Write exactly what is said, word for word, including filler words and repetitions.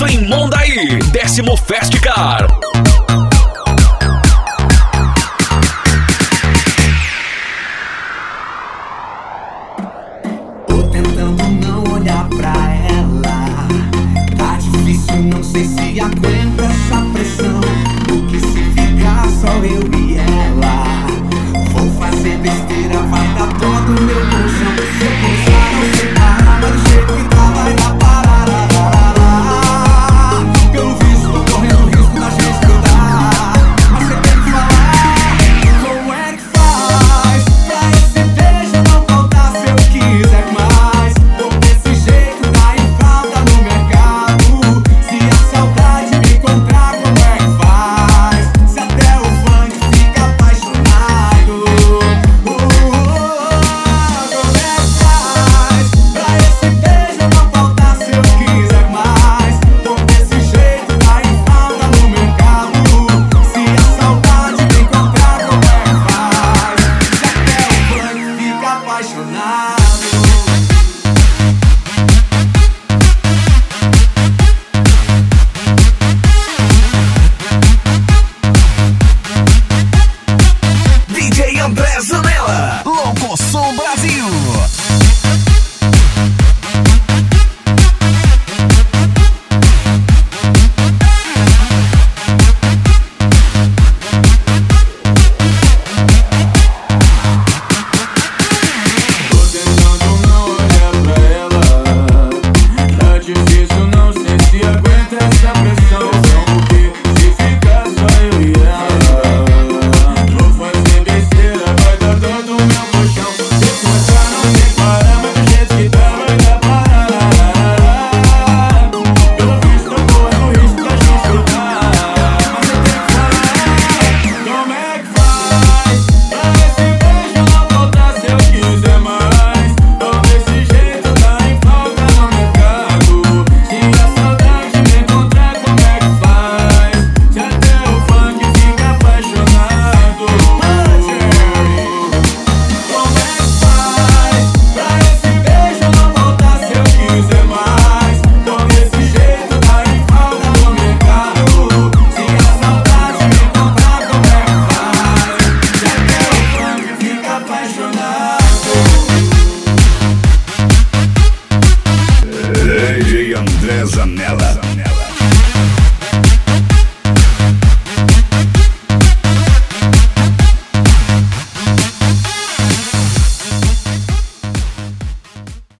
sucesso em Mondaí, décimo Festcar. Tô tentando não olhar pra ela, tá difícil, não sei se aguento essa pressão. O que se ficar só eu e ela, vou fazer besteira, vai dar todo o meu colchão. Se eu pensar não sei parar, mas do jeito que tá vai dar parar. Pelo visto tô correndo risco da gente grudar, mas você tem que falar como é que faz pra esse beijo não voltar se eu quiser mais. Tô desse jeito, tá em falta no mercado. Se a saudade me encontrar, como é que faz? Se até o funk fica apaixonado. Uh, uh, uh, como é que faz pra esse beijo não voltar se eu quiser mais? Tô desse jeito, tá em falta no mercado. Se a saudade me encontrar, como é que faz? Se até o funk fica apaixonado. D J André Zanella, Louco Som Brasil.